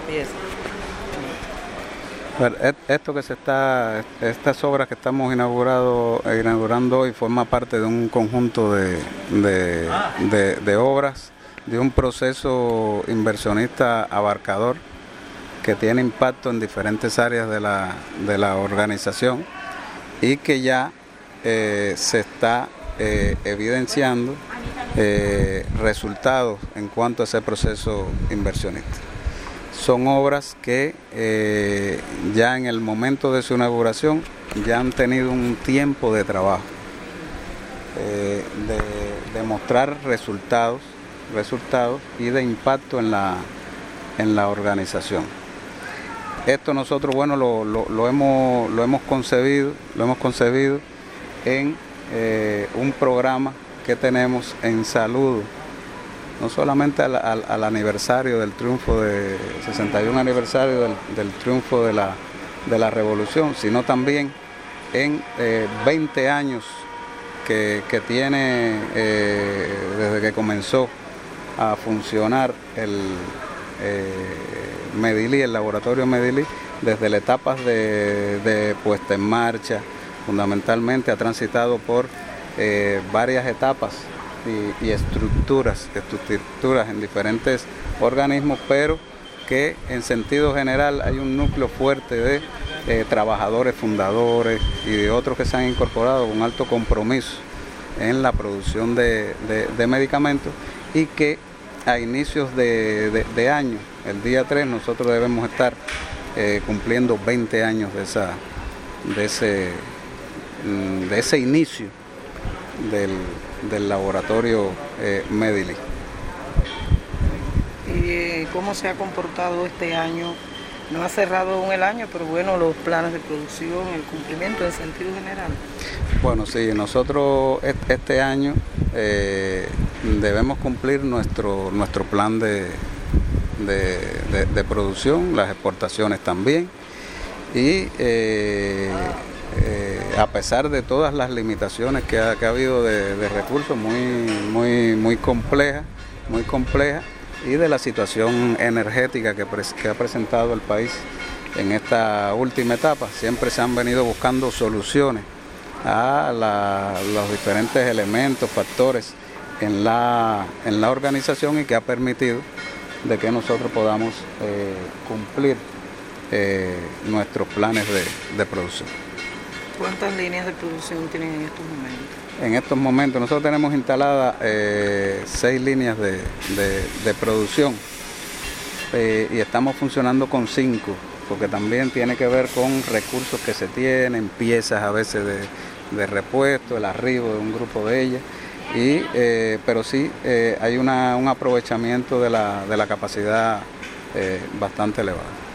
pieza. Estas obras que estamos inaugurando hoy forma parte de un conjunto de obras, de un proceso inversionista abarcador que tiene impacto en diferentes áreas de la organización y que ya se está evidenciando resultados en cuanto a ese proceso inversionista. Son obras que ya en el momento de su inauguración ya han tenido un tiempo de trabajo, de mostrar resultados y de impacto en la organización. Esto nosotros, bueno, lo hemos concebido en un programa que tenemos en salud, no solamente al aniversario del triunfo, 61 aniversario del triunfo de la revolución, sino también en 20 años que tiene desde que comenzó a funcionar el Medilí, el laboratorio Medilí, desde las etapas de puesta en marcha. Fundamentalmente ha transitado por varias etapas y estructuras en diferentes organismos, pero que en sentido general hay un núcleo fuerte de trabajadores fundadores y de otros que se han incorporado con alto compromiso en la producción de medicamentos, y que a inicios de año, el día 3, nosotros debemos estar cumpliendo 20 años de ese inicio del laboratorio Medilí. ¿Y cómo se ha comportado este año? No ha cerrado aún el año, pero bueno, los planes de producción, el cumplimiento en sentido general. Bueno, sí, nosotros este año debemos cumplir nuestro plan de producción, las exportaciones también, y a pesar de todas las limitaciones que ha habido de recursos muy complejas, y de la situación energética que ha presentado el país en esta última etapa, siempre se han venido buscando soluciones a los diferentes elementos, factores en la organización, y que ha permitido de que nosotros podamos cumplir nuestros planes de producción. ¿Cuántas líneas de producción tienen en estos momentos? En estos momentos nosotros tenemos instaladas 6 líneas de producción, y estamos funcionando con 5, porque también tiene que ver con recursos que se tienen, piezas a veces de repuesto, el arribo de un grupo de ellas, pero sí hay un aprovechamiento de la capacidad bastante elevado.